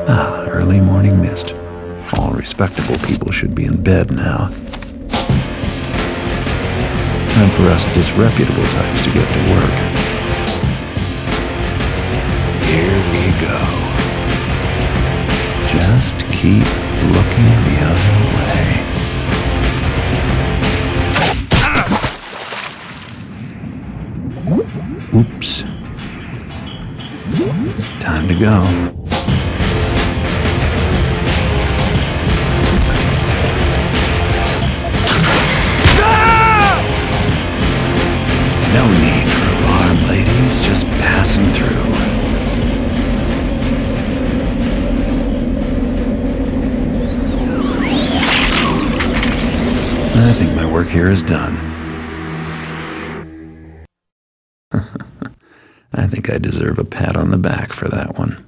Early morning mist. All respectable people should be in bed now. Time for us disreputable types to get to work. Here we go. Just keep looking the other way. Oops. Time to go. No need for alarm, ladies. Just passing through. I think my work here is done. I think I deserve a pat on the back for that one.